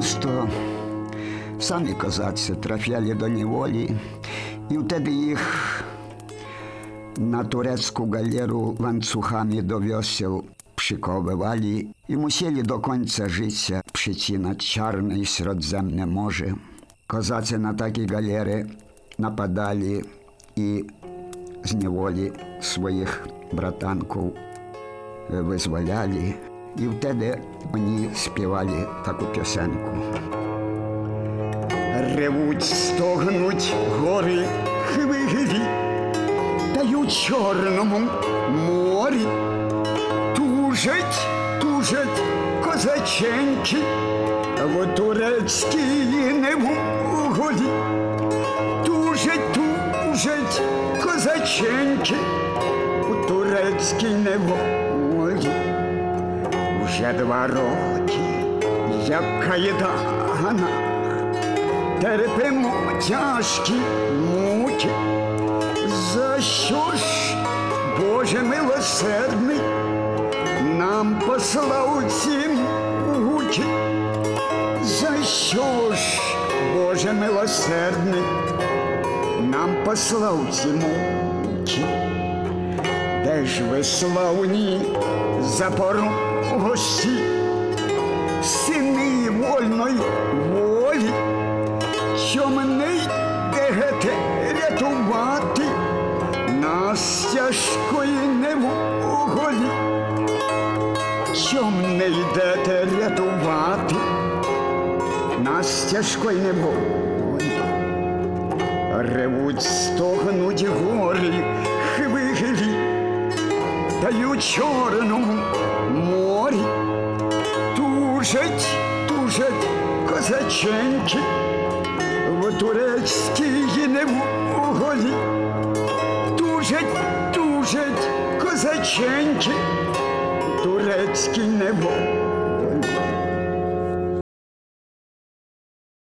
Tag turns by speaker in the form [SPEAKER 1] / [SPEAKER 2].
[SPEAKER 1] часто самі козаці трафляли до неволі, і вtedy їх na turecką galerę łańcuchami do wioseł przykoływali i musieli do końca życia przycinać czarne i śródzemne morze. Kozacy na takie galery napadali i z niewoli swoich bratanków wyzwalali. I wtedy oni śpiewali taką piosenkę. Ревуть, стогнуть гори хвилі, та й у Чорному морі тужать, тужать козаченьки в турецькій неволі. Тужать, тужать козаченьки у турецькій неволі. Вже 2 роки, як в кайданах, терпимо тяжкі муки. За що ж, Боже милосердний, нам послав ці муки? За що ж, Боже милосердний, нам послав ці муки? Де ж ви славні запорожці, сини вольної волі, що мене йдете рятувати нас тяжкої неволі? Що мене йдете рятувати нас тяжкої неволі? Ревуть, стогнуть гори хвилі, та й у Чорному морі тужать, тужать козаченьки в турецькій неволі. Тужать, тужать козаченьки в турецькій неволі.